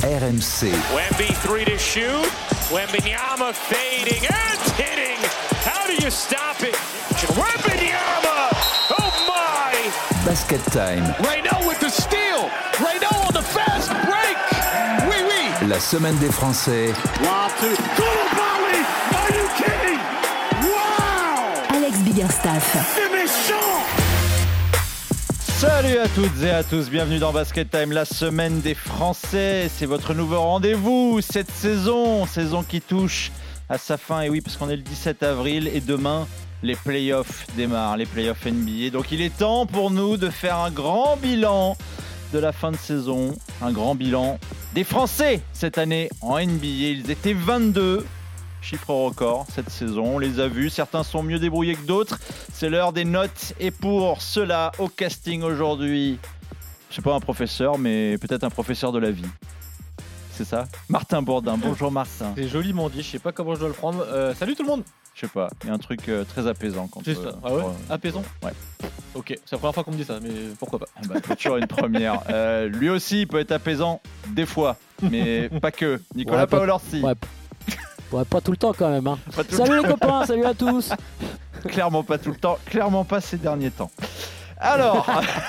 RMC. Wemby 3 to shoot. Wembanyama fading and hitting. How do you stop it? Wembanyama! Oh my! Basket Time. Raynaud with the steal. Raynaud on the fast break. Oui, oui. La semaine des Français. 1, 2. Koulibaly! Are you kidding? Wow! Alex Biggerstaff. C'est méchant! Salut à toutes et à tous, bienvenue dans Basket Time, la semaine des Français. C'est votre nouveau rendez-vous cette saison qui touche à sa fin. Et oui, parce qu'on est le 17 avril et demain, les playoffs démarrent, les playoffs NBA. Donc il est temps pour nous de faire un grand bilan de la fin de saison, un grand bilan des Français cette année en NBA. Ils étaient 22. Chiffre record cette saison, on les a vus, certains sont mieux débrouillés que d'autres, c'est l'heure des notes et pour cela au casting aujourd'hui, je sais pas un professeur mais peut-être un professeur de la vie, c'est ça? Martin Bourdin, bonjour Martin. C'est joliment dit, je sais pas comment je dois le prendre, salut tout le monde. Je sais pas, il y a un truc très apaisant quand C'est ça, ah ouais apaisant. Ouais. Ok, c'est la première fois qu'on me dit ça, mais pourquoi pas. C'est toujours une première, lui aussi il peut être apaisant des fois, mais pas que, Nicolas Paolorsi. Ouais, pas tout le temps quand même. Hein. Salut les copains, salut à tous. Clairement pas tout le temps, clairement pas ces derniers temps. Alors,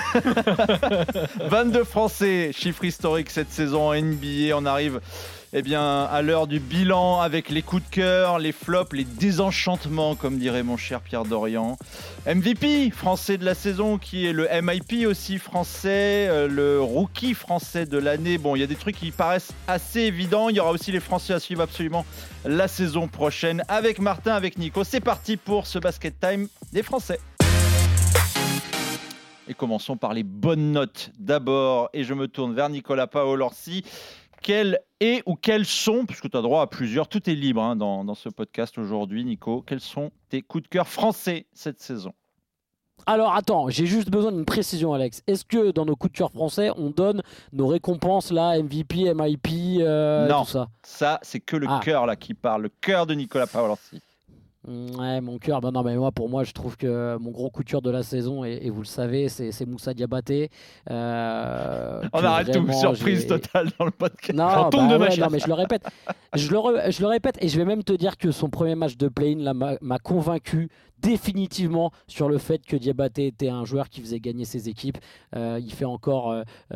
22 Français, chiffre historique cette saison en NBA. On arrive à l'heure du bilan avec les coups de cœur, les flops, les désenchantements, comme dirait mon cher Pierre Dorian. MVP français de la saison, qui est le MIP aussi français, le rookie français de l'année. Bon, il y a des trucs qui paraissent assez évidents. Il y aura aussi les Français à suivre absolument la saison prochaine. Avec Martin, avec Nico, c'est parti pour ce Basket Time des Français. Et commençons par les bonnes notes d'abord. Et je me tourne vers Nicolas Paolorsi. Quelles est ou quels sont, puisque tu as droit à plusieurs, tout est libre dans ce podcast aujourd'hui, Nico, quels sont tes coups de cœur français cette saison? Alors attends, j'ai juste besoin d'une précision Alex. Est-ce que dans nos coups de cœur français, on donne nos récompenses là, MVP, MIP, non, tout ça? Ça c'est que le cœur là qui parle, le cœur de Nicolas Paolorsi. Ouais, mon cœur, non, mais pour moi, je trouve que mon gros coup de cœur de la saison, et vous le savez, c'est Moussa Diabaté. On arrête tout, surprise totale dans le podcast. Non, mais je le répète. Je le répète, et je vais même te dire que son premier match de play-in là, m'a convaincu définitivement sur le fait que Diabaté était un joueur qui faisait gagner ses équipes. Il fait encore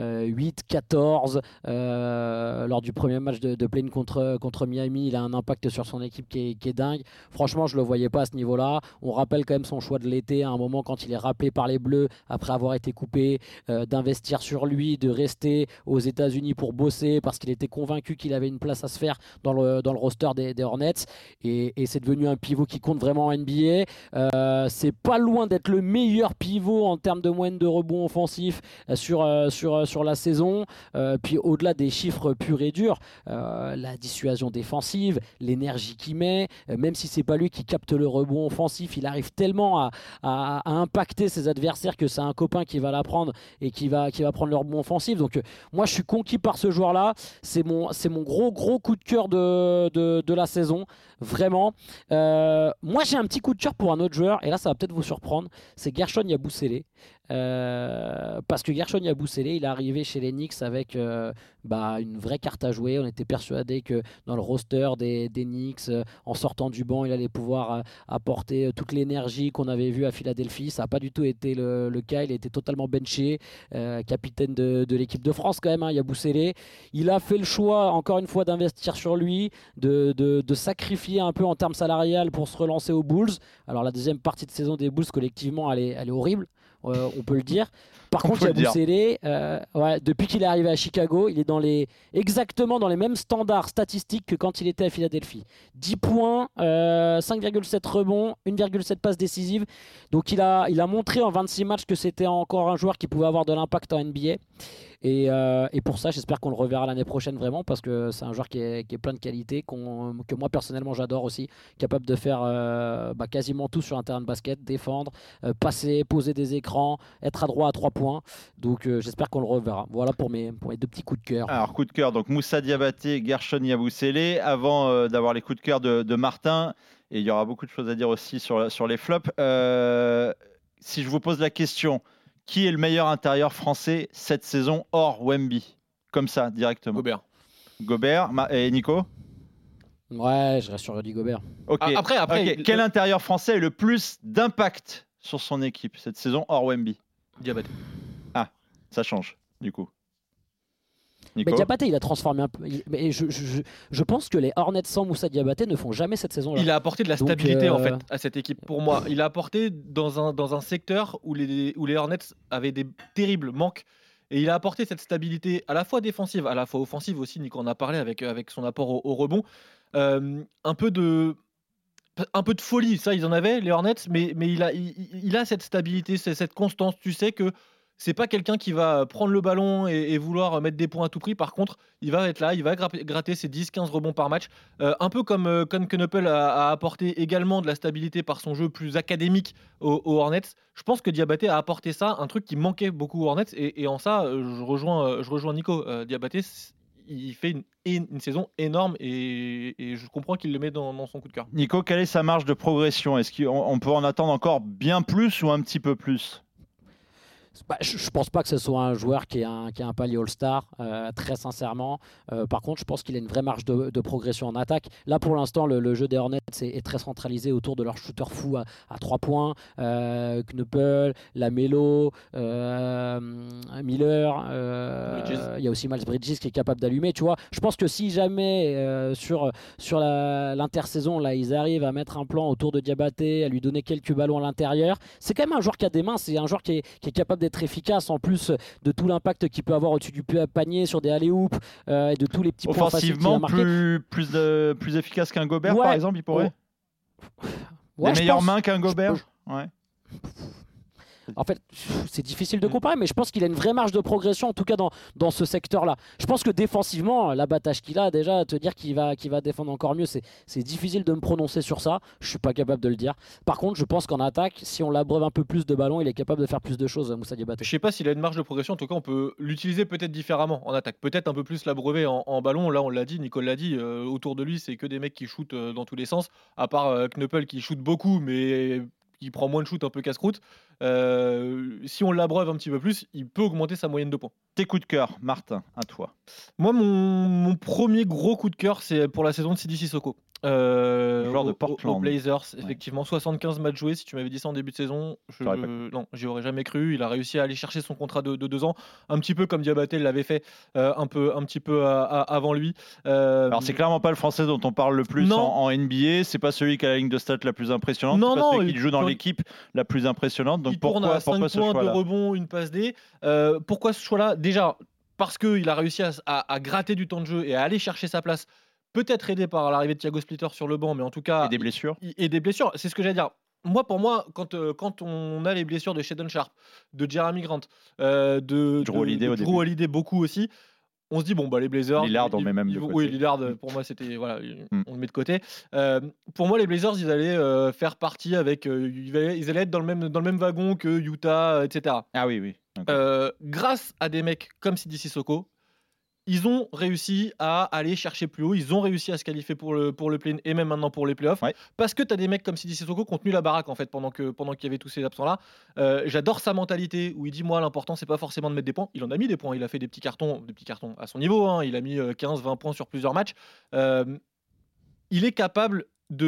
8-14 lors du premier match de play-in contre Miami. Il a un impact sur son équipe qui est dingue. Franchement, je ne le voyais pas à ce niveau-là. On rappelle quand même son choix de l'été à un moment quand il est rappelé par les Bleus après avoir été coupé, d'investir sur lui, de rester aux États-Unis pour bosser parce qu'il était convaincu qu'il avait une place à se faire dans le roster des Hornets. Et c'est devenu un pivot qui compte vraiment en NBA. C'est pas loin d'être le meilleur pivot en termes de moyenne de rebond offensif sur la saison. Puis au-delà des chiffres purs et durs, la dissuasion défensive, l'énergie qu'il met, même si c'est pas lui qui capte le rebond offensif, il arrive tellement à impacter ses adversaires que c'est un copain qui va la prendre et qui va prendre le rebond offensif. Donc moi je suis conquis par ce joueur-là. C'est mon gros coup de cœur de la saison, vraiment. Moi j'ai un petit coup de cœur pour un autre joueur, et là ça va peut-être vous surprendre, c'est Guerschon Yabusele. Parce que Guerschon Yabusele, il est arrivé chez les Knicks avec une vraie carte à jouer. On était persuadé que dans le roster des Knicks, en sortant du banc, il allait pouvoir apporter toute l'énergie qu'on avait vue à Philadelphie. Ça n'a pas du tout été le cas. Il a été totalement benché, capitaine de l'équipe de France quand même, Yabusele. Il a fait le choix encore une fois d'investir sur lui, de sacrifier un peu en termes salariales pour se relancer aux Bulls. Alors la deuxième partie de saison des Bulls collectivement elle est horrible, on peut le dire. Par contre, Yabusele, depuis qu'il est arrivé à Chicago, il est exactement dans les mêmes standards statistiques que quand il était à Philadelphie. 10 points, 5,7 rebonds, 1,7 passes décisives. Donc il a montré en 26 matchs que c'était encore un joueur qui pouvait avoir de l'impact en NBA. Et pour ça, j'espère qu'on le reverra l'année prochaine vraiment, parce que c'est un joueur qui est plein de qualités, que moi personnellement j'adore aussi, capable de faire quasiment tout sur un terrain de basket, défendre, passer, poser des écrans, être adroit à 3 points. Donc j'espère qu'on le reverra. Voilà pour mes deux petits coups de cœur. Alors coup de cœur, donc Moussa Diabaté, Guerschon Yabusele. Avant d'avoir les coups de cœur de Martin, et il y aura beaucoup de choses à dire aussi sur les flops. Si je vous pose la question, qui est le meilleur intérieur français cette saison hors Wemby? Comme ça, directement. Gobert. Gobert et Nico. Ouais, je reste sur Rudy Gobert. Ok. Après, Ok. Quel intérieur français a le plus d'impact sur son équipe cette saison hors Wemby? Diabaté. Ça change, du coup. Nico. Mais Diabaté, il a transformé un peu. Mais je pense que les Hornets sans Moussa Diabaté ne font jamais cette saison-là. Il a apporté de la Donc, stabilité en fait à cette équipe. Pour moi, il a apporté dans un secteur où les Hornets avaient des terribles manques. Et il a apporté cette stabilité à la fois défensive, à la fois offensive aussi. Nico en a parlé avec son apport au rebond. Un peu de folie, ça ils en avaient les Hornets, mais il a cette stabilité, cette constance. Tu sais que c'est pas quelqu'un qui va prendre le ballon et vouloir mettre des points à tout prix. Par contre, il va être là, il va gratter ses 10-15 rebonds par match. Un peu comme Knuppel a apporté également de la stabilité par son jeu plus académique aux Hornets. Je pense que Diabaté a apporté ça, un truc qui manquait beaucoup aux Hornets. Et en ça, je rejoins Nico. Diabaté, il fait une saison énorme et je comprends qu'il le met dans son coup de cœur. Nico, quelle est sa marge de progression? Est-ce qu'on peut en attendre encore bien plus ou un petit peu plus? Je pense pas que ce soit un joueur qui est un palier All-Star, très sincèrement. Par contre, je pense qu'il a une vraie marge de progression en attaque. Là, pour l'instant, le jeu des Hornets est très centralisé autour de leur shooter fou à 3 points. Knuppel, Lamelo, Miller. Il y a aussi Miles Bridges qui est capable d'allumer. Tu vois, je pense que si jamais sur l'intersaison, là, ils arrivent à mettre un plan autour de Diabaté, à lui donner quelques ballons à l'intérieur, c'est quand même un joueur qui a des mains. C'est un joueur qui est capable d'être efficace en plus de tout l'impact qu'il peut avoir au-dessus du panier sur des alley-oops et de tous les petits points faciles qu'il a marqués. Offensivement, plus efficace qu'un Gobert, par exemple, il pourrait. Ouais, les meilleures mains qu'un Gobert. Ouais. En fait, c'est difficile de comparer, mais je pense qu'il a une vraie marge de progression, en tout cas dans ce secteur-là. Je pense que défensivement, l'abattage qu'il a, déjà, te dire qu'il va défendre encore mieux, c'est difficile de me prononcer sur ça. Je suis pas capable de le dire. Par contre, je pense qu'en attaque, si on l'abreuve un peu plus de ballons, il est capable de faire plus de choses, Moussa Diabaté. Je sais pas s'il a une marge de progression. En tout cas, on peut l'utiliser peut-être différemment en attaque. Peut-être un peu plus l'abreuver en ballon. Là, on l'a dit, Nicole l'a dit. Autour de lui, c'est que des mecs qui shootent dans tous les sens. À part Knuppel qui shoot beaucoup, mais qui prend moins de shoot, un peu casse-croûte. Si on l'abreuve un petit peu plus, il peut augmenter sa moyenne de points. Tes coups de cœur, Martin, à toi. Moi, mon premier gros coup de cœur, c'est pour la saison de Sidi Sissoko. Joueur de Portland. Aux Blazers, effectivement, 75 matchs joués. Si tu m'avais dit ça en début de saison, non, j'y aurais jamais cru. Il a réussi à aller chercher son contrat de 2 ans, un petit peu comme Diabaté l'avait fait un petit peu avant lui. Alors c'est clairement pas le Français dont on parle le plus en NBA. C'est pas celui qui a la ligne de stats la plus impressionnante. C'est pas celui qui joue dans l'équipe la plus impressionnante. Donc pourquoi ce points choix-là? de rebond, une passe D. Pourquoi ce choix-là? Déjà parce qu'il a réussi à gratter du temps de jeu et à aller chercher sa place. Peut-être aidé par l'arrivée de Thiago Splitter sur le banc, mais en tout cas... Et des blessures. Et des blessures, c'est ce que j'allais dire. Pour moi, quand on a les blessures de Shaedon Sharpe, de Jeremy Grant, de Drew Holiday beaucoup aussi, on se dit, les Blazers... Lillard, on met même de côté. Oui, Lillard, pour moi, c'était... Voilà, on le met de côté. Pour moi, les Blazers, ils allaient faire partie avec... ils allaient être dans le même wagon que Utah, etc. Ah oui. Grâce à des mecs comme Sidi Sissoko, ils ont réussi à aller chercher plus haut, ils ont réussi à se qualifier pour le play-in et même maintenant pour les playoffs, parce que tu as des mecs comme Sidi Sissoko qui ont tenu la baraque en fait pendant qu'il y avait tous ces absents-là. J'adore sa mentalité où il dit, moi l'important c'est pas forcément de mettre des points. Il en a mis des points, il a fait des petits cartons à son niveau, hein. Il a mis 15-20 points sur plusieurs matchs. Il est capable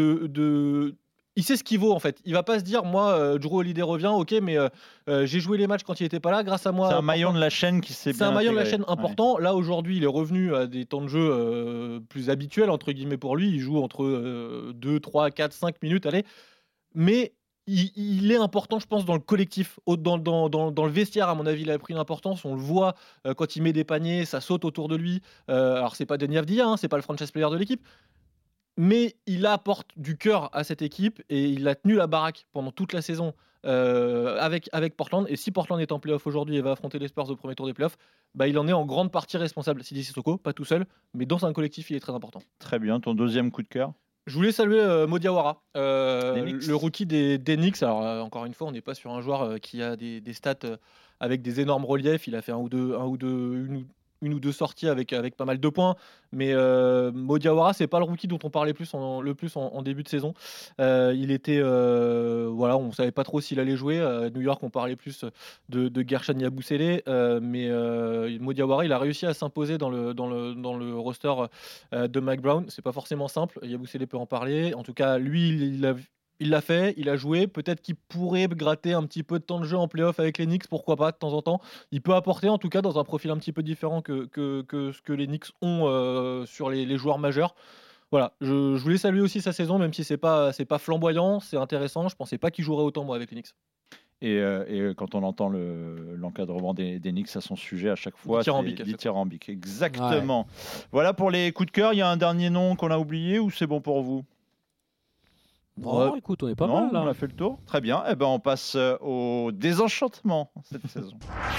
il sait ce qu'il vaut en fait. Il va pas se dire, moi, Drew Holiday revient, ok, mais j'ai joué les matchs quand il était pas là, grâce à moi. C'est un maillon de la chaîne qui s'est bien. C'est un maillon de la intégré. chaîne important. Là aujourd'hui, il est revenu à des temps de jeu plus habituels entre guillemets pour lui. Il joue entre 2, 3, 4, 5 minutes, allez. Mais il est important, je pense, dans le collectif, dans le vestiaire. À mon avis, il a pris une importance. On le voit quand il met des paniers, ça saute autour de lui. Alors c'est pas Deni Avdija, hein, c'est pas le franchise player de l'équipe. Mais il apporte du cœur à cette équipe et il a tenu la baraque pendant toute la saison avec Portland. Et si Portland est en play-off aujourd'hui et va affronter les Spurs au premier tour des play-offs, il en est en grande partie responsable. Sidi Sissoko, pas tout seul, mais dans un collectif, il est très important. Très bien, ton deuxième coup de cœur? Je voulais saluer Mo Diawara, le rookie des Knicks. Alors encore une fois, on n'est pas sur un joueur qui a des stats avec des énormes reliefs. Il a fait une une ou deux sorties avec pas mal de points. Mais Mo Diawara, c'est pas le rookie dont on parlait le plus en début de saison. Il était, on savait pas trop s'il allait jouer. À New York, on parlait plus de Gershon Yabusele, mais Mo Diawara, il a réussi à s'imposer dans le roster de Mike Brown. C'est pas forcément simple. Yabusele peut en parler. En tout cas, lui, il l'a fait, il a joué. Peut-être qu'il pourrait gratter un petit peu de temps de jeu en playoff avec les Knicks, pourquoi pas, de temps en temps. Il peut apporter, en tout cas, dans un profil un petit peu différent que ce que les Knicks ont sur les joueurs majeurs. Voilà, je voulais saluer aussi sa saison, même si c'est pas flamboyant, c'est intéressant. Je pensais pas qu'il jouerait autant, moi, avec les Knicks. Et quand on entend l'encadrement des Knicks à son sujet à chaque fois, dithyrambique. Exactement. Ouais. Voilà pour les coups de cœur. Il y a un dernier nom qu'on a oublié ou c'est bon pour vous? Bon, écoute, on est pas mal là. On a fait le tour. Très bien. Eh ben, on passe au désenchantement cette saison.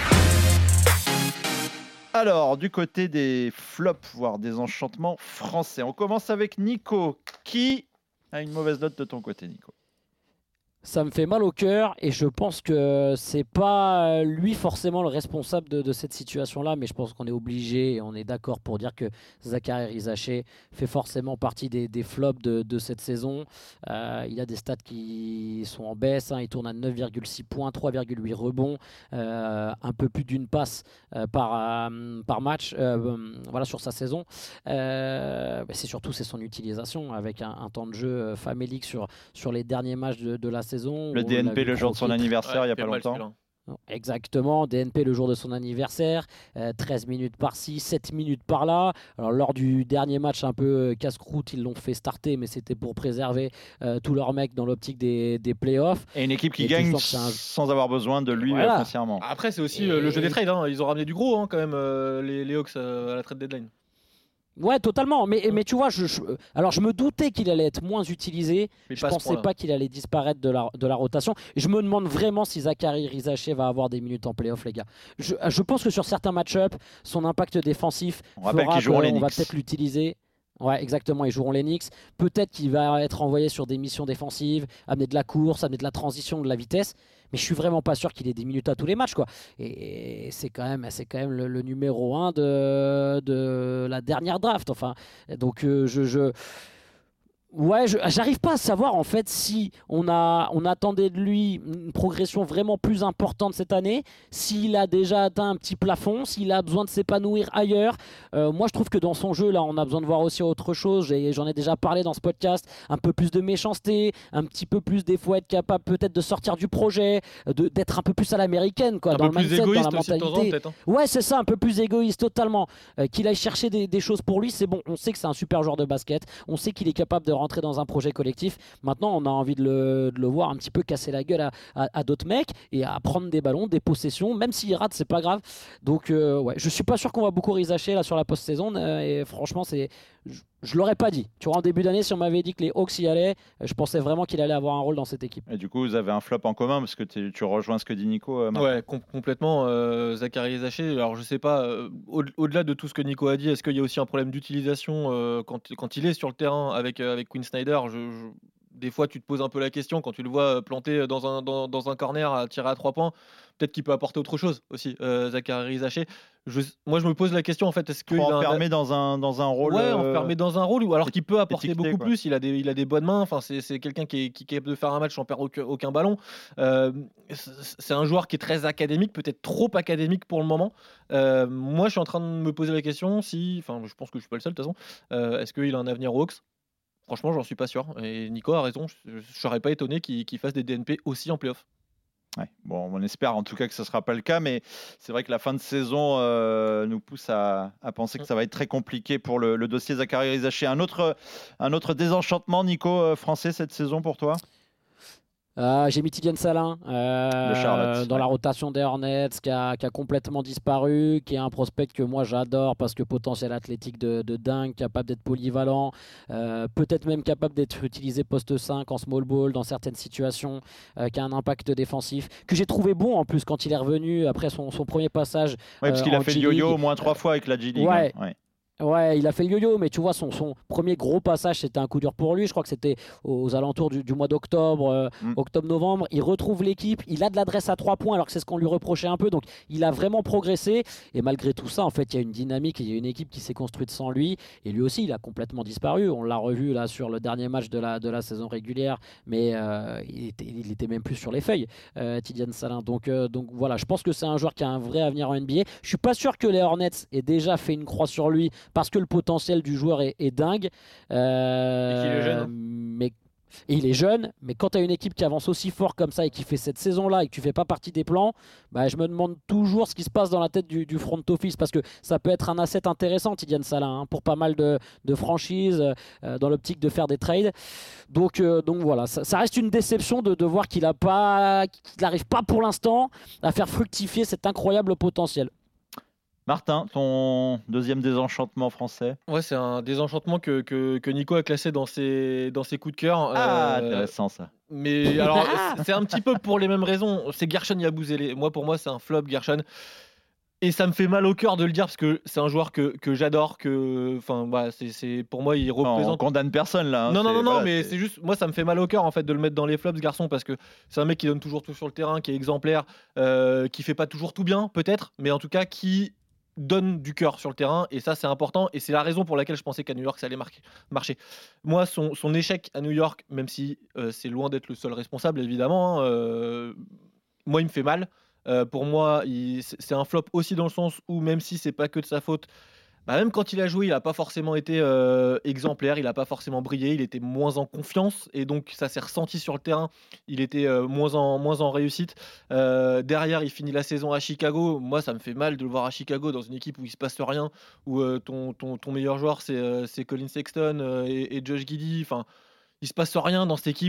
Alors, du côté des flops, voire des enchantements français, on commence avec Nico. Qui a une mauvaise note de ton côté, Nico? Ça me fait mal au cœur et je pense que c'est pas lui forcément le responsable de cette situation-là, mais je pense qu'on est obligé et on est d'accord pour dire que Zaccharie Rizaché fait forcément partie des flops de cette saison. Il a des stats qui sont en baisse, il tourne à 9,6 points, 3,8 rebonds, un peu plus d'une passe par match sur sa saison. C'est son utilisation avec un temps de jeu famélique sur les derniers matchs de la saison. Le DNP le jour de son anniversaire, il n'y a pas longtemps. Exactement, DNP le jour de son anniversaire, 13 minutes par-ci, 7 minutes par-là. Alors lors du dernier match un peu casse-croûte, ils l'ont fait starter, mais c'était pour préserver tous leurs mecs dans l'optique des playoffs. Et une équipe qui gagne sans avoir besoin de lui foncièrement. Après, c'est aussi le jeu des trades. Ils ont ramené du gros quand même, les Hawks à la trade deadline. Ouais, totalement. Mais tu vois, je me doutais qu'il allait être moins utilisé. Mais je pensais pas qu'il allait disparaître de la rotation. Et je me demande vraiment si Zaccharie Rizaché va avoir des minutes en playoff, les gars. Je pense que sur certains match-up, son impact défensif fera qu'on va peut-être l'utiliser. Ouais, exactement, ils joueront les Knicks. Peut-être qu'il va être envoyé sur des missions défensives, amener de la course, amener de la transition, de la vitesse. Mais je suis vraiment pas sûr qu'il ait des minutes à tous les matchs, quoi. Et c'est quand même le numéro 1 de la dernière draft. Enfin, donc j'arrive pas à savoir en fait si on attendait de lui une progression vraiment plus importante cette année, s'il a déjà atteint un petit plafond, s'il a besoin de s'épanouir ailleurs. Moi je trouve que dans son jeu là on a besoin de voir aussi autre chose, j'en ai déjà parlé dans ce podcast, un peu plus de méchanceté, un petit peu plus des fois être capable peut-être de sortir du projet, d'être un peu plus à l'américaine quoi, dans le mindset, dans la mentalité. Ouais c'est ça, un peu plus égoïste totalement, qu'il aille chercher des choses pour lui, c'est bon, on sait que c'est un super joueur de basket, on sait qu'il est capable de rentrer dans un projet collectif. Maintenant, on a envie de le voir un petit peu casser la gueule à d'autres mecs et à prendre des ballons, des possessions. Même s'il rate, c'est pas grave. Donc, je suis pas sûr qu'on va beaucoup rizacher là sur la post-saison. Et franchement, je l'aurais pas dit. Tu vois, en début d'année, si on m'avait dit que les Hawks y allaient, je pensais vraiment qu'il allait avoir un rôle dans cette équipe. Et du coup, vous avez un flop en commun parce que tu rejoins ce que dit Nico. Ouais, complètement. Zaccharie Rizaché. Alors, je sais pas, au-delà de tout ce que Nico a dit, est-ce qu'il y a aussi un problème d'utilisation quand il est sur le terrain avec Quinn Snyder? Des fois, tu te poses un peu la question quand tu le vois planté dans un corner à tirer à 3 points. Peut-être qu'il peut apporter autre chose aussi, Zaccharie Rizaché. Moi, je me pose la question en fait, est-ce qu'il enfermé dans un rôle enfermé dans un rôle ou alors qu'il peut apporter beaucoup plus. Il a des bonnes mains. Enfin, c'est quelqu'un qui est capable de faire un match sans perdre aucun ballon. C'est un joueur qui est très académique, peut-être trop académique pour le moment. Moi, je suis en train de me poser la question je pense que je suis pas le seul de toute façon. Est-ce qu'il a un avenir aux Hawks? Franchement, j'en suis pas sûr. Et Nico a raison. Je serais pas étonné qu'il fasse des DNP aussi en playoff. Ouais. Bon, on espère en tout cas que ce ne sera pas le cas, mais c'est vrai que la fin de saison nous pousse à penser que ça va être très compliqué pour le dossier Zaccharie Rizaché. Un autre désenchantement, Nico, français cette saison pour toi? J'ai mis Tidiane Salin dans la rotation des Hornets qui a complètement disparu, qui est un prospect que moi j'adore parce que potentiel athlétique de dingue, capable d'être polyvalent, peut-être même capable d'être utilisé poste 5 en small ball dans certaines situations, qui a un impact défensif, que j'ai trouvé bon en plus quand il est revenu après son premier passage. Oui, parce qu'il a fait le yo-yo au moins 3 fois avec la G-League. Ouais. Ouais, il a fait le yo-yo, mais tu vois, son premier gros passage, c'était un coup dur pour lui. Je crois que c'était aux alentours du mois d'octobre, octobre-novembre. Il retrouve l'équipe, il a de l'adresse à 3 points, alors que c'est ce qu'on lui reprochait un peu. Donc, il a vraiment progressé. Et malgré tout ça, en fait, il y a une dynamique, il y a une équipe qui s'est construite sans lui. Et lui aussi, il a complètement disparu. On l'a revu là sur le dernier match de la saison régulière, mais il était même plus sur les feuilles, Tidjane Salin. Donc voilà, je pense que c'est un joueur qui a un vrai avenir en NBA. Je suis pas sûr que les Hornets aient déjà fait une croix sur lui, parce que le potentiel du joueur est dingue. Et qu'il est jeune. Et il est jeune, mais quand tu as une équipe qui avance aussi fort comme ça et qui fait cette saison-là et que tu fais pas partie des plans, bah, je me demande toujours ce qui se passe dans la tête du front office, parce que ça peut être un asset intéressant, Tidjane Salin, pour pas mal de franchises, dans l'optique de faire des trades. Donc voilà, ça reste une déception de voir qu'il n'arrive pas pour l'instant à faire fructifier cet incroyable potentiel. Martin, ton deuxième désenchantement français? Ouais, c'est un désenchantement que Nico a classé dans ses coups de cœur. Intéressant ça. Mais alors, c'est un petit peu pour les mêmes raisons. C'est Guerschon Yabusele. Pour moi, c'est un flop, Guerschon. Et ça me fait mal au cœur de le dire, parce que c'est un joueur que j'adore. Pour moi, il représente. On condamne personne là. Non, mais c'est juste, moi, ça me fait mal au cœur en fait de le mettre dans les flops, ce garçon, parce que c'est un mec qui donne toujours tout sur le terrain, qui est exemplaire, qui fait pas toujours tout bien, peut-être, mais en tout cas, qui donne du cœur sur le terrain, et ça c'est important, et c'est la raison pour laquelle je pensais qu'à New York ça allait marcher. Moi, son échec à New York, même si c'est loin d'être le seul responsable évidemment, moi il me fait mal. Pour moi c'est un flop aussi, dans le sens où même si c'est pas que de sa faute, même quand il a joué, il n'a pas forcément été exemplaire, il n'a pas forcément brillé, il était moins en confiance, et donc ça s'est ressenti sur le terrain, il était moins en réussite. Derrière, il finit la saison à Chicago. Moi, ça me fait mal de le voir à Chicago, dans une équipe où il se passe rien, où ton meilleur joueur c'est Colin Sexton et Josh Giddey. Enfin, il se passe rien dans cette équipe.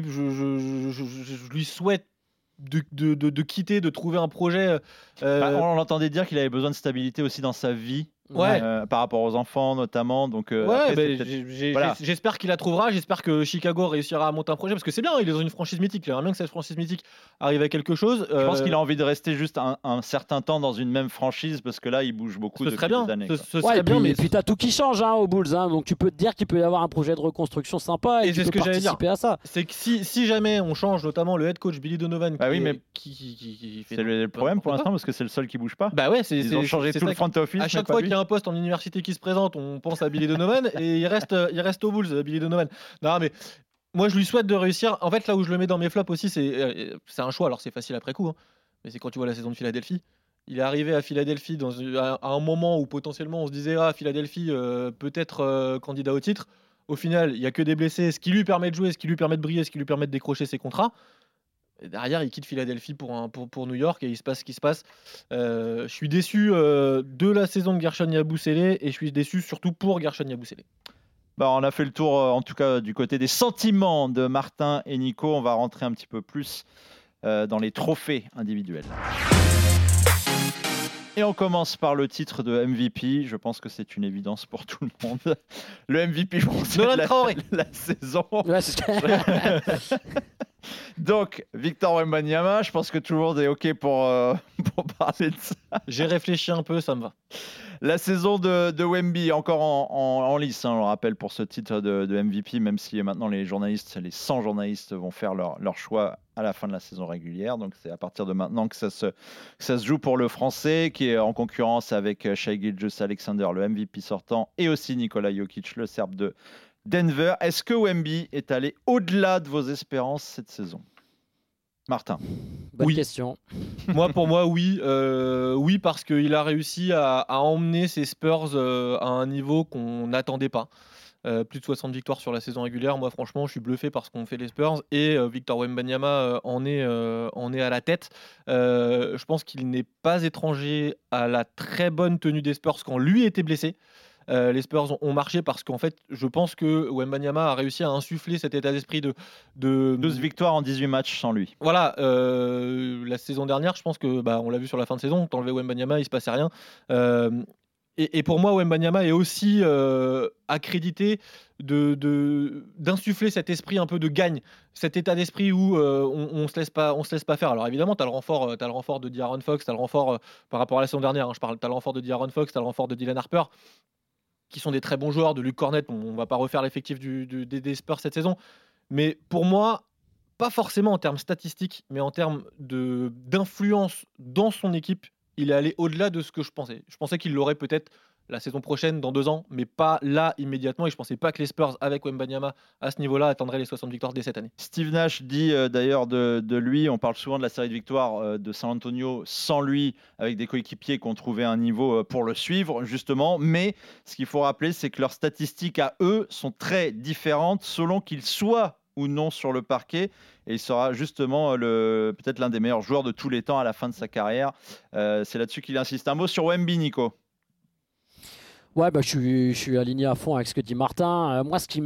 Je lui souhaite de quitter, de trouver un projet. On l'entendait dire qu'il avait besoin de stabilité aussi dans sa vie. Ouais. Par rapport aux enfants notamment, donc j'espère qu'il la trouvera, j'espère que Chicago réussira à monter un projet, parce que c'est bien, il est dans une franchise mythique, il aimerait bien que cette franchise mythique arrive à quelque chose. Je pense qu'il a envie de rester juste un certain temps dans une même franchise, parce que là il bouge beaucoup depuis des années. Ce serait bien, mais puis t'as tout qui change aux Bulls, donc tu peux te dire qu'il peut y avoir un projet de reconstruction sympa, et c'est ce que j'allais dire à ça. C'est que si jamais on change notamment le head coach Billy Donovan, qui fait le problème pour l'instant, parce que c'est le seul qui bouge pas. Ils ont changé tout le front office. À chaque fois qu'il y a un poste en université qui se présente, on pense à Billy Donovan, et il reste aux Bulls, Billy Donovan. Non, mais moi je lui souhaite de réussir. En fait, là où je le mets dans mes flops aussi, c'est un choix. Alors c'est facile après coup, mais c'est quand tu vois la saison de Philadelphie. Il est arrivé à Philadelphie à un moment où potentiellement on se disait Philadelphie peut-être candidat au titre. Au final, il y a que des blessés, ce qui lui permet de jouer, ce qui lui permet de briller, ce qui lui permet de décrocher ses contrats. Et derrière, il quitte Philadelphie pour New York, et il se passe ce qui se passe. Je suis déçu de la saison de Guerschon Yabusele, et je suis déçu surtout pour Guerschon Yabusele. On a fait le tour, en tout cas du côté des sentiments de Martin et Nico. On va rentrer un petit peu plus dans les trophées individuels. Et on commence par le titre de MVP. Je pense que c'est une évidence pour tout le monde. Le MVP français de la saison. Ouais, Donc, Victor Wembanyama, je pense que tout le monde est OK pour parler de ça. J'ai réfléchi un peu, ça me va. La saison de Wemby, encore en lice, on le rappelle, pour ce titre de MVP, même si maintenant les 100 journalistes vont faire leur choix à la fin de la saison régulière. Donc c'est à partir de maintenant que ça se joue pour le Français, qui est en concurrence avec Shai Gilgeous-Alexander, le MVP sortant, et aussi Nikola Jokic, le Serbe de Denver. Est-ce que Wemby est allé au-delà de vos espérances cette saison? Martin? Bonne question. Pour moi, oui. Oui, parce qu'il a réussi à emmener ses Spurs à un niveau qu'on n'attendait pas. Plus de 60 victoires sur la saison régulière. Moi, franchement, je suis bluffé par ce qu'ont fait les Spurs, et Victor Wembanyama en est à la tête. Je pense qu'il n'est pas étranger à la très bonne tenue des Spurs quand lui était blessé. Les Spurs ont marché parce qu'en fait, je pense que Wembanyama a réussi à insuffler cet état d'esprit de 12 victoires en 18 matchs sans lui. Voilà, la saison dernière, je pense que on l'a vu sur la fin de saison, t'enlevais Wembanyama, il se passait rien. Et pour moi, Wembanyama est aussi accrédité d'insuffler cet esprit un peu de gagne, cet état d'esprit où on se laisse pas faire. Alors évidemment, tu as le renfort de De'Aaron Fox, tu as le renfort par rapport à la saison dernière, je parle, tu as le renfort de De'Aaron Fox, tu as le renfort de Dylan Harper. qui sont des très bons joueurs, de Luke Cornett. On va pas refaire l'effectif des Spurs cette saison. Mais pour moi, pas forcément en termes statistiques, mais en termes d'influence dans son équipe, il est allé au-delà de ce que je pensais. Je pensais qu'il l'aurait peut-être la saison prochaine, dans 2 ans, mais pas là immédiatement. Et je pensais pas que les Spurs, avec Wembanyama à ce niveau-là, attendraient les 60 victoires dès cette année. Steve Nash dit d'ailleurs de lui, on parle souvent de la série de victoires de San Antonio sans lui, avec des coéquipiers qui ont trouvé un niveau pour le suivre, justement. Mais ce qu'il faut rappeler, c'est que leurs statistiques à eux sont très différentes selon qu'ils soient ou non sur le parquet. Et il sera justement peut-être l'un des meilleurs joueurs de tous les temps à la fin de sa carrière. C'est là-dessus qu'il insiste. Un mot sur Wemby, Nico. Ouais, je suis aligné à fond avec ce que dit Martin. Moi, ce qui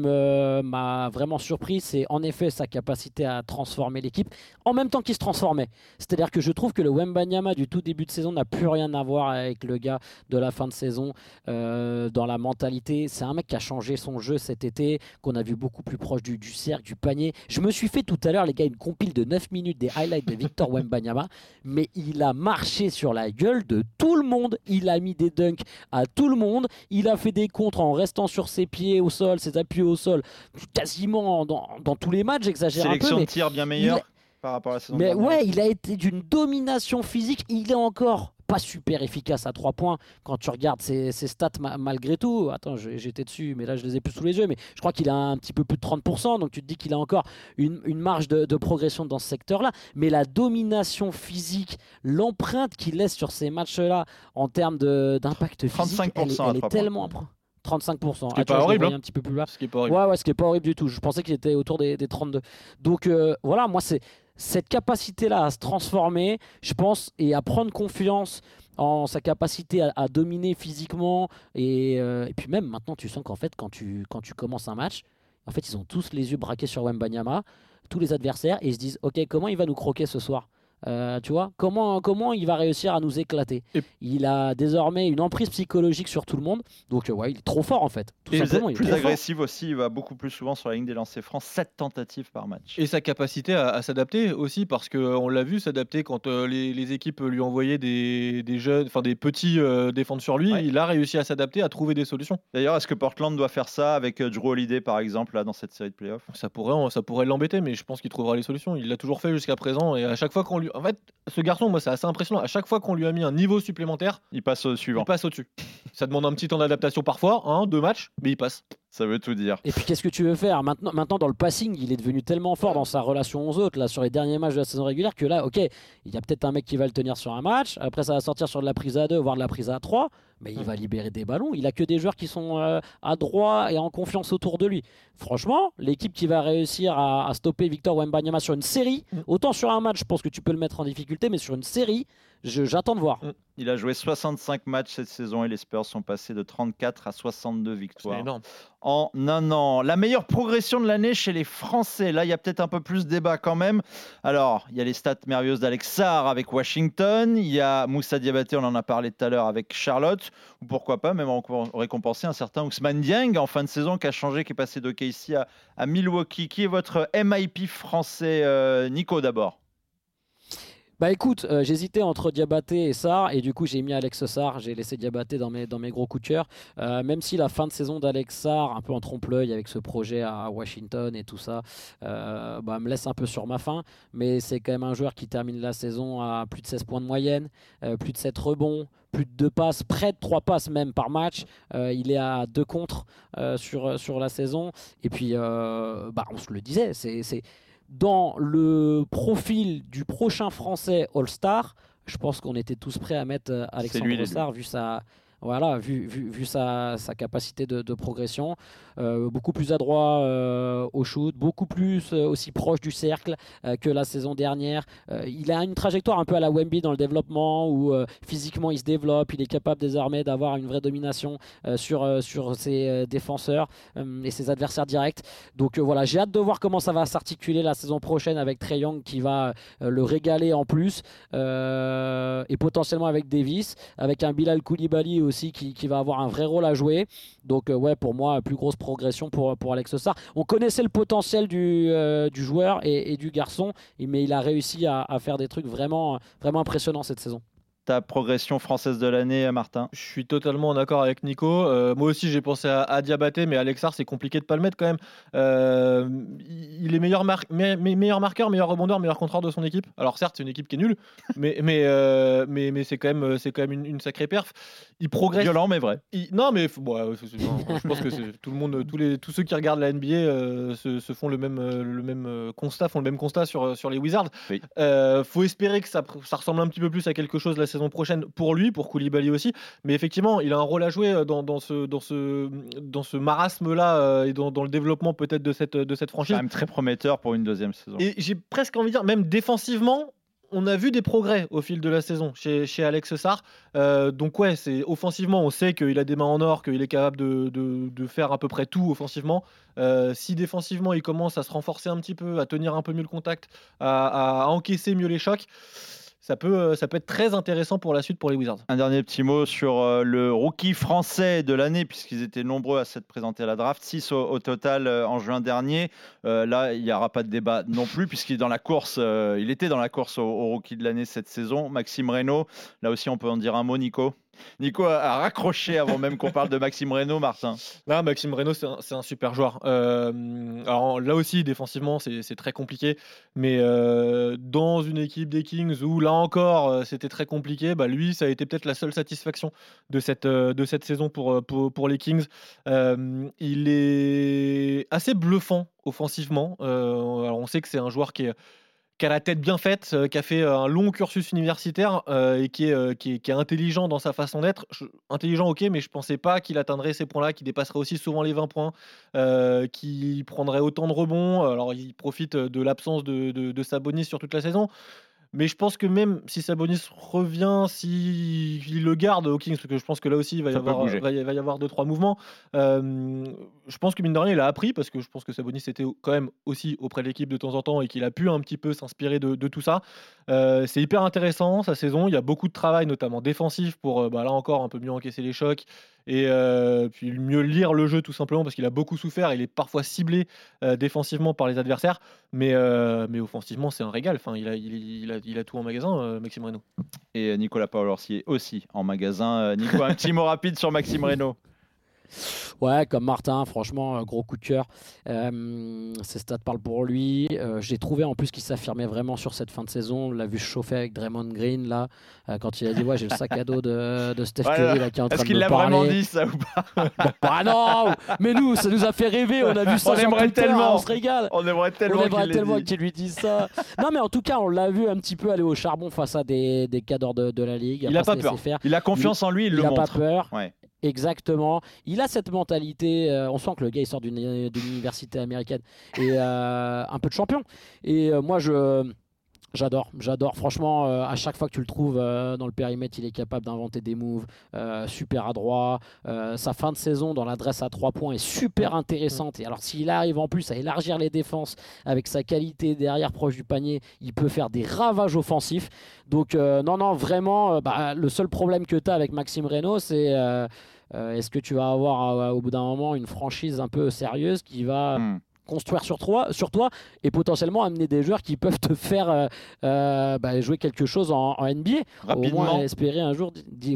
m'a vraiment surpris, c'est en effet sa capacité à transformer l'équipe en même temps qu'il se transformait. C'est-à-dire que je trouve que le Wembanyama du tout début de saison n'a plus rien à voir avec le gars de la fin de saison dans la mentalité. C'est un mec qui a changé son jeu cet été, qu'on a vu beaucoup plus proche du cercle, du panier. Je me suis fait tout à l'heure, les gars, une compile de 9 minutes des highlights de Victor Wembanyama, mais il a marché sur la gueule de tout le monde. Il a mis des dunks à tout le monde. Il a fait des contres en restant sur ses pieds au sol, ses appuis au sol, quasiment dans tous les matchs, j'exagère un peu. Sélection de tir bien meilleure par rapport à la saison dernière. Mais ouais, il a été d'une domination physique. Il est encore pas super efficace à 3 points quand tu regardes ses stats malgré tout. Attends, j'étais dessus, mais là je les ai plus sous les yeux. Mais je crois qu'il a un petit peu plus de 30%, donc tu te dis qu'il a encore une marge de progression dans ce secteur-là. Mais la domination physique, l'empreinte qu'il laisse sur ces matchs-là en termes d'impact physique, elle est tellement... 35%. Ce qui est pas horrible. Un petit peu plus bas. Ce qui est pas horrible. Ouais, ce qui est pas horrible du tout. Je pensais qu'il était autour des 32. Donc voilà, moi c'est cette capacité-là à se transformer, je pense, et à prendre confiance en sa capacité à dominer physiquement. Et puis même maintenant, tu sens qu'en fait, quand tu commences un match, en fait, ils ont tous les yeux braqués sur Wembanyama, tous les adversaires, et ils se disent, ok, comment il va nous croquer ce soir ? Tu vois, comment il va réussir à nous éclater. Il a désormais une emprise psychologique sur tout le monde, donc ouais, il est trop fort en fait. Tout simplement, il est plus agressif aussi, il va beaucoup plus souvent sur la ligne des lancers francs, 7 tentatives par match. Et sa capacité à s'adapter aussi, parce qu'on l'a vu s'adapter quand les équipes lui envoyaient des jeunes, enfin des petits défendre sur lui. Ouais. Il a réussi à s'adapter, à trouver des solutions. D'ailleurs, est-ce que Portland doit faire ça avec Jrue Holiday par exemple là dans cette série de playoffs ? Ça pourrait l'embêter, mais je pense qu'il trouvera les solutions. Il l'a toujours fait jusqu'à présent, et à chaque fois qu'on lui... En fait, ce garçon, moi, c'est assez impressionnant. À chaque fois qu'on lui a mis un niveau supplémentaire, il passe au suivant. Il passe au-dessus. Ça demande un petit temps d'adaptation parfois, 2 matchs, mais il passe. Ça veut tout dire. Et puis, qu'est-ce que tu veux faire maintenant, dans le passing, il est devenu tellement fort dans sa relation aux autres, là, sur les derniers matchs de la saison régulière, que là, ok, il y a peut-être un mec qui va le tenir sur un match. Après, ça va sortir sur de la prise à 2, voire de la prise à 3. Mais il va libérer des ballons. Il a que des joueurs qui sont à droit et en confiance autour de lui. Franchement, l'équipe qui va réussir à stopper Victor Wembanyama sur une série, autant sur un match, je pense que tu peux le mettre en difficulté, mais sur une série, j'attends de voir. Il a joué 65 matchs cette saison et les Spurs sont passés de 34 à 62 victoires. C'est énorme. En un an. La meilleure progression de l'année chez les Français. Là, il y a peut-être un peu plus de débat quand même. Alors, il y a les stats merveilleuses d'Alex Sarr avec Washington. Il y a Moussa Diabaté, on en a parlé tout à l'heure, avec Charlotte. Ou pourquoi pas, même récompenser un certain Ousmane Dieng en fin de saison qui a changé, qui est passé d'OKC à Milwaukee. Qui est votre MIP français, Nico, d'abord ? Bah écoute, j'hésitais entre Diabaté et Sarr, et du coup j'ai mis Alex Sarr, j'ai laissé Diabaté dans mes gros coups de cœur. Même si la fin de saison d'Alex Sarr, un peu en trompe-l'œil avec ce projet à Washington et tout ça, me laisse un peu sur ma faim, mais c'est quand même un joueur qui termine la saison à plus de 16 points de moyenne, plus de 7 rebonds, plus de 2 passes, près de 3 passes même par match. Il est à 2 contres sur la saison, et puis on se le disait, c'est dans le profil du prochain Français All-Star, je pense qu'on était tous prêts à mettre Alexandre Sarr, vu sa capacité de progression, beaucoup plus adroit au shoot, beaucoup plus aussi proche du cercle que la saison dernière. Il a une trajectoire un peu à la Wemby dans le développement, où physiquement il se développe, il est capable désormais d'avoir une vraie domination sur ses défenseurs et ses adversaires directs. Donc voilà, j'ai hâte de voir comment ça va s'articuler la saison prochaine avec Trae Young qui va le régaler en plus, et potentiellement avec Davis, avec un Bilal Koulibaly aussi qui va avoir un vrai rôle à jouer. Donc ouais, pour moi, plus grosse progression pour Alex Sarr. On connaissait le potentiel du joueur et du garçon, mais il a réussi à faire des trucs vraiment, vraiment impressionnants cette saison. ta progression française de l'année, Martin? Je suis totalement d'accord avec Nico. Moi aussi, j'ai pensé à Diabaté, mais Alexar, c'est compliqué de pas le mettre quand même. Il est meilleur marqueur, meilleur rebondeur, meilleur contreur de son équipe. Alors certes, c'est une équipe qui est nulle, mais c'est quand même une sacrée perf. Il progresse. Violent, mais vrai. Non, mais je pense que tout le monde, tous ceux qui regardent la NBA se font le même constat, font le même constat sur les Wizards. Oui. Faut espérer que ça ressemble un petit peu plus à quelque chose la saison prochaine pour lui, pour Koulibaly aussi. Mais effectivement, il a un rôle à jouer dans ce marasme-là et dans le développement peut-être de cette franchise. C'est quand même très prometteur pour une deuxième saison. Et j'ai presque envie de dire, même défensivement, on a vu des progrès au fil de la saison chez Alex Sarr. Donc ouais, c'est offensivement, on sait qu'il a des mains en or, qu'il est capable de faire à peu près tout offensivement. Si défensivement, il commence à se renforcer un petit peu, à tenir un peu mieux le contact, à encaisser mieux les chocs, ça peut être très intéressant pour la suite pour les Wizards. Un dernier petit mot sur le rookie français de l'année, puisqu'ils étaient nombreux à s'être présentés à la draft, 6 au total en juin dernier. Là, il n'y aura pas de débat non plus, puisqu'il est dans la course, il était dans la course au rookie de l'année cette saison. Maxime Reynaud, là aussi on peut en dire un mot, Nico. Nico a raccroché avant même qu'on parle de Maxime Reynaud, Martin. Là, Maxime Reynaud, c'est un super joueur. Alors là aussi, défensivement, c'est très compliqué. Mais dans une équipe des Kings où, là encore, c'était très compliqué, lui, ça a été peut-être la seule satisfaction de cette saison pour les Kings. Il est assez bluffant offensivement. Alors on sait que c'est un joueur qui a la tête bien faite, qui a fait un long cursus universitaire et qui est intelligent dans sa façon d'être. Intelligent, ok, mais je ne pensais pas qu'il atteindrait ces points-là, qu'il dépasserait aussi souvent les 20 points, qu'il prendrait autant de rebonds. Alors, il profite de l'absence de Sabonis sur toute la saison. Mais je pense que même si Sabonis revient, s'il le garde aux Kings, parce que je pense que là aussi il va y avoir 2-3 mouvements, je pense que mine de rien il a appris, parce que je pense que Sabonis était quand même aussi auprès de l'équipe de temps en temps et qu'il a pu un petit peu s'inspirer de tout ça. C'est hyper intéressant sa saison, il y a beaucoup de travail notamment défensif pour là encore un peu mieux encaisser les chocs et puis mieux lire le jeu tout simplement, parce qu'il a beaucoup souffert, il est parfois ciblé défensivement par les adversaires, mais offensivement c'est un régal. Enfin, il a tout en magasin, Maxime Reynaud. Et Nicolas Paolorsi aussi en magasin. Nico, un petit mot rapide sur Maxime Reynaud. Ouais, comme Martin, franchement, gros coup de cœur. Ses stats parlent pour lui. J'ai trouvé en plus qu'il s'affirmait vraiment sur cette fin de saison. On l'a vu chauffer avec Draymond Green là, quand il a dit ouais, j'ai le sac à dos de Steph Curry là, qui est en train de me parler. Est-ce qu'il l'a vraiment dit ça ou pas? Bah non, mais nous, ça nous a fait rêver. On a vu ça sur Twitter, on se régale. On aimerait tellement qu'il lui dise ça. Non, mais en tout cas, on l'a vu un petit peu aller au charbon face à des cadors de la ligue. Il n'a pas peur. Il a confiance en lui, il le montre. Il n'a pas peur. Ouais. Exactement. Il a cette mentalité. On sent que le gars il sort d'une université américaine et un peu de champion. Et moi j'adore. Franchement, à chaque fois que tu le trouves dans le périmètre, il est capable d'inventer des moves super adroit. Sa fin de saison dans l'adresse à 3 points est super intéressante. Et alors s'il arrive en plus à élargir les défenses avec sa qualité derrière proche du panier, il peut faire des ravages offensifs. Donc non, vraiment, le seul problème que tu as avec Maxime Reynaud, c'est est-ce que tu vas avoir au bout d'un moment une franchise un peu sérieuse qui va construire sur toi et potentiellement amener des joueurs qui peuvent te faire jouer quelque chose en NBA. Rapidement. Au moins espérer un jour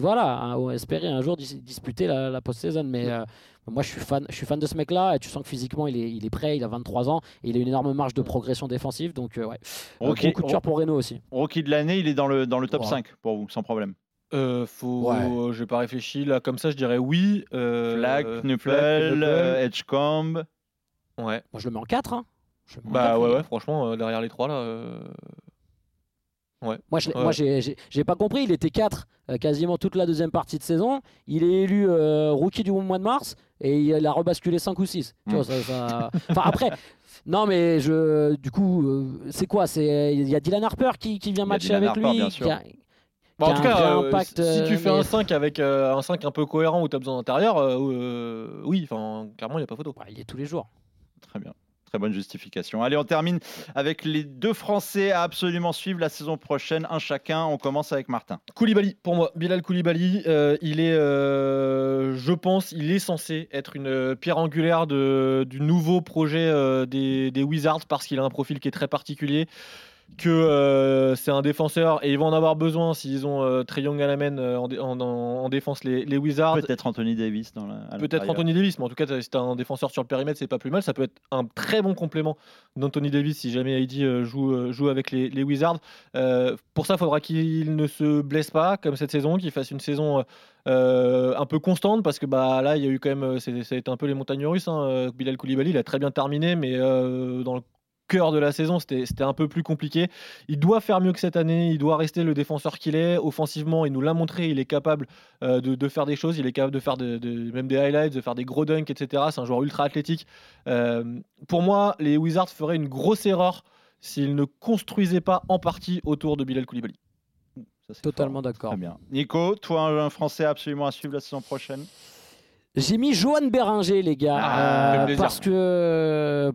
disputer la post-saison. Mais moi je suis fan de ce mec-là, et tu sens que physiquement il est prêt, il a 23 ans et il a une énorme marge de progression défensive. Donc gros coup de cœur pour Reynaud aussi. Rookie de l'année, il est dans le top 5 pour vous, sans problème. Je n'ai pas réfléchi là comme ça, je dirais oui. Flack, Knuppel, Edgecombe. Ouais. Moi je le mets en 4. Hein. Ouais, franchement, derrière les 3 là. Ouais. Moi j'ai pas compris, il était 4 quasiment toute la deuxième partie de saison. Il est élu rookie du mois de mars et il a rebasculé 5 ou 6. Tu vois, ça... Enfin après. Non mais du coup c'est quoi? Il y a Dylan Harper qui vient matcher avec lui. Bien sûr. En tout cas, si tu fais un 5 avec un 5 un peu cohérent où tu as besoin d'intérieur, oui, clairement, il n'y a pas photo. Il est tous les jours. Très bien. Très bonne justification. Allez, on termine avec les 2 Français à absolument suivre la saison prochaine, un chacun. On commence avec Martin. Koulibaly, pour moi, Bilal Koulibaly, il est, je pense, il est censé être une pierre angulaire du nouveau projet des Wizards, parce qu'il a un profil qui est très particulier. que c'est un défenseur et ils vont en avoir besoin s'ils ont Trae Young à la main en défense les Wizards. Peut-être Anthony Davis Peut-être Anthony Davis, mais en tout cas si t'as un défenseur sur le périmètre c'est pas plus mal, ça peut être un très bon complément d'Anthony Davis si jamais AD joue avec les Wizards. Pour ça il faudra qu'il ne se blesse pas comme cette saison, qu'il fasse une saison un peu constante parce que là il y a eu quand même ça a été un peu les montagnes russes, hein. Bilal Coulibaly il a très bien terminé mais dans le cœur de la saison, c'était un peu plus compliqué. Il doit faire mieux que cette année, il doit rester le défenseur qu'il est. Offensivement, il nous l'a montré, il est capable de faire des choses, il est capable de faire même des highlights, de faire des gros dunks, etc. C'est un joueur ultra athlétique. Pour moi, les Wizards feraient une grosse erreur s'ils ne construisaient pas en partie autour de Bilal Coulibaly. Totalement d'accord. Très bien. Nico, toi, un Français absolument à suivre la saison prochaine? J'ai mis Johan Beringer, les gars, parce que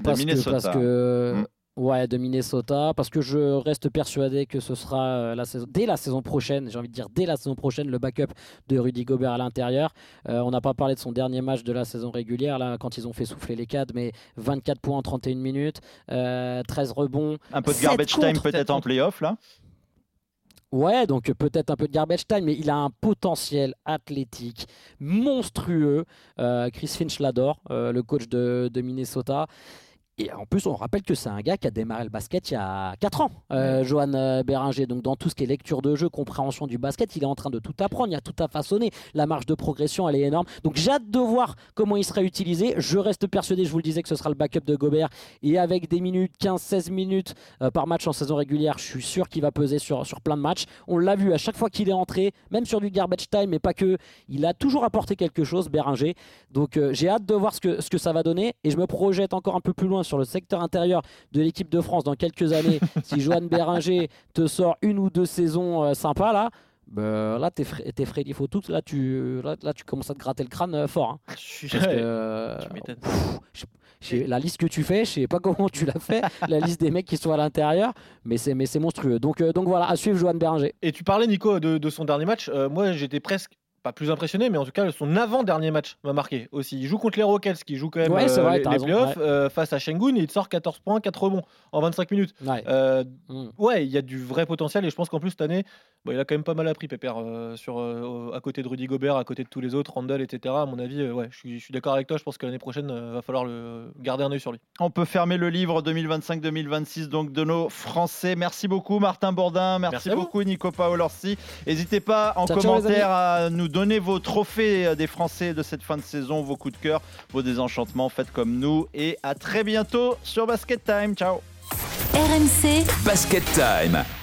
de Minnesota, parce que je reste persuadé que ce sera dès la saison prochaine, le backup de Rudy Gobert à l'intérieur. On n'a pas parlé de son dernier match de la saison régulière, là, quand ils ont fait souffler les cadres, mais 24 points en 31 minutes, 13 rebonds. Un peu de garbage time peut-être en playoff, là. Ouais, donc peut-être un peu de garbage time, mais il a un potentiel athlétique monstrueux. Chris Finch l'adore, le coach de Minnesota. Et en plus, on rappelle que c'est un gars qui a démarré le basket il y a 4 ans, Johan Beringer. Donc, dans tout ce qui est lecture de jeu, compréhension du basket, il est en train de tout apprendre, il a tout à façonner. La marge de progression, elle est énorme. Donc, j'ai hâte de voir comment il sera utilisé. Je reste persuadé, je vous le disais, que ce sera le backup de Gobert. Et avec des minutes, 15-16 minutes par match en saison régulière, je suis sûr qu'il va peser sur plein de matchs. On l'a vu à chaque fois qu'il est entré, même sur du garbage time, mais pas que. Il a toujours apporté quelque chose, Beringer. Donc, j'ai hâte de voir ce que ça va donner. Et je me projette encore un peu plus loin sur le secteur intérieur de l'équipe de France dans quelques années. Si Johan Beringer te sort 1 ou 2 saisons sympas là t'es Freddy Fautoux, là tu commences à te gratter le crâne fort, hein. La liste que tu fais, je sais pas comment tu l'as fait, la liste des mecs qui sont à l'intérieur, mais c'est monstrueux. Donc voilà, à suivre Johan Beringer. Et tu parlais, Nico, de son dernier match. Moi j'étais presque pas plus impressionné, mais en tout cas son avant-dernier match m'a marqué aussi. Il joue contre les Rockets qui jouent quand même les playoffs face à Sengun et il sort 14 points, 4 rebonds en 25 minutes. Il y a du vrai potentiel et je pense qu'en plus cette année il a quand même pas mal appris Pépère à côté de Rudy Gobert, à côté de tous les autres, Randall, etc. À mon avis, je suis d'accord avec toi, je pense que l'année prochaine va falloir garder un œil sur lui. On peut fermer le livre 2025-2026 donc de nos Français. Merci beaucoup Martin Bourdin, merci beaucoup Nico Paolorsi. N'hésitez pas en commentaire à nous donner vos trophées des Français de cette fin de saison, vos coups de cœur, vos désenchantements, faites comme nous et à très bientôt sur Basket Time. Ciao. RMC Basket Time.